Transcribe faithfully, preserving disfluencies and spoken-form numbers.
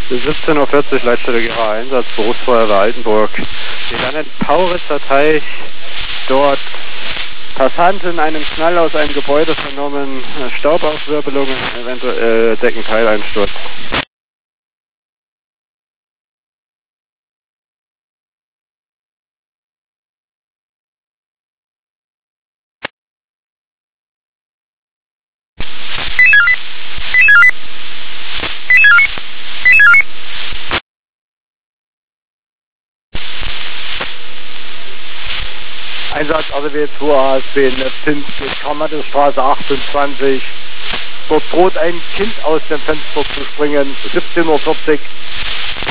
siebzehn Uhr vierzig, Leitstelle G A Einsatz, Berufsfeuerwehr Altenburg. Wir landen Pauritzer Teich, dort Passanten in einem Knall aus einem Gebäude vernommen, Staubaufwirbelungen, eventuell Deckenteil-Einsturz. Einsatz A D W zwei A S B in der Zinsgebiet, Karl-Mattes-Straße achtundzwanzig. Dort droht ein Kind aus dem Fenster zu springen, siebzehn Uhr vierzig.